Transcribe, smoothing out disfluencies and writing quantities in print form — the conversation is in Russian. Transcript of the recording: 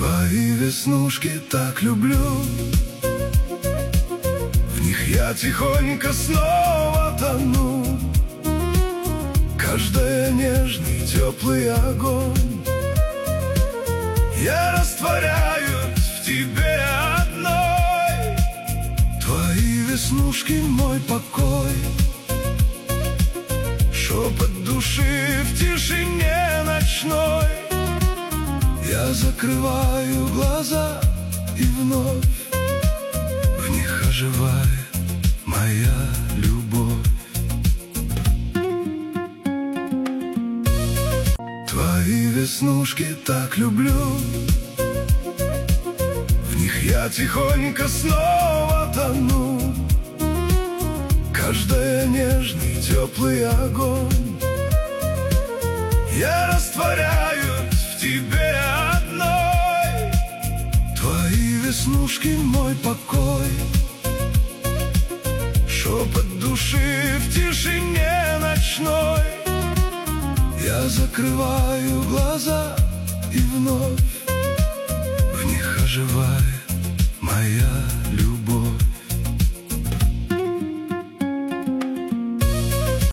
Твои веснушки так люблю, в них я тихонько снова тону. Каждый нежный теплый огонь я растворяюсь в тебе одной. Твои веснушки мой покой, шепот души в тишине ночной. Я закрываю глаза, и вновь в них оживает моя любовь. Твои веснушки так люблю, в них я тихонько снова тону. Каждый нежный теплый огонь я растворяюсь в тебе одной. Твои веснушки мой покой, шепот души в тишине ночной. Я закрываю глаза, и вновь в них оживает